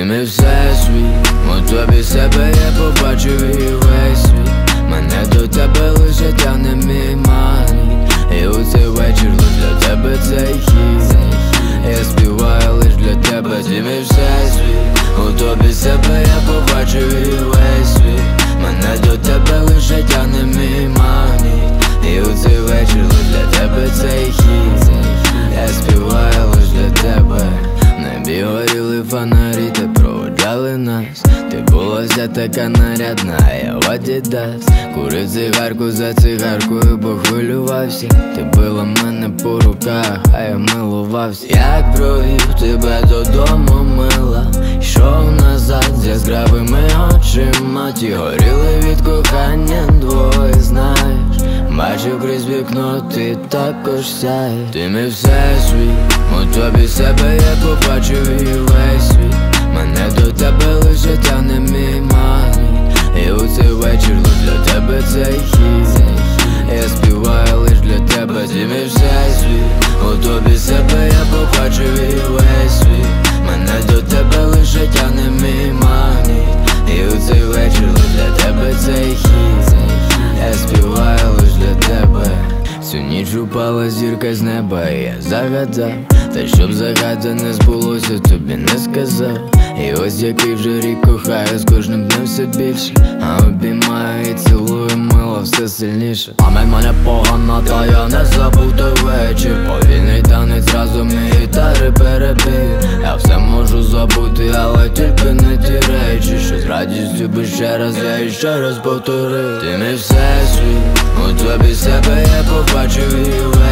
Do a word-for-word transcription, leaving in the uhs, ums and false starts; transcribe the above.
Ти мій всесвіт, у тобі себе я побачив і весь світ. Мене до тебе лише тягне мій магніт. І у цей вечір лиш для тебе цей хіт. Я співаю лиш для тебе. Ти мій всесвіт, у тобі себе я побачив і весь світ. Мене до тебе лише тягне мій магніт. І у цей вечір лиш для тебе цей хіт. Я співаю лиш для тебе. В небі горіли фонарі, ти проводжали нас. Ти була вся така нарядна, я в Адідас. Курив цигарку за цигаркою, бо хвилювався. Ти била мене по руках, а я милувався. Як провів тебе додому, мила. Йшов назад з яскравими очима. Ті горіли від кохання двоє, знаєш. Бачив крізь вікно, ти також сяєш. Ти мій всесвіт, у тобі себе я побачив і весь світ. Мене до тебе лише тягне мій магніт. І у цей вечір лиш для тебе цей хіт. Я співаю лиш для тебе. Ти мій всесвіт, у тобі себе я побачив і весь світ. Мене до тебе лише тягне мій магніт. І у цей вечір лиш для тебе цей хіт. Я співаю лиш для тебе. Всю ніч упала зірка з неба, і я загадав. Та щоб загадане збулося, тобі не сказав. І ось який вже рік кохаю, з кожним днем все більше. А обіймаю і цілую, мило все сильніше. Пам'ять мене погана, та я не забув той вечір. Повільний танець разом і гітари перебив. Я все можу забути, але тільки не ті речі, що з радістю би ще раз я іще раз повторив. Ти мій всесвіт, у тобі себе я побачив і вечір.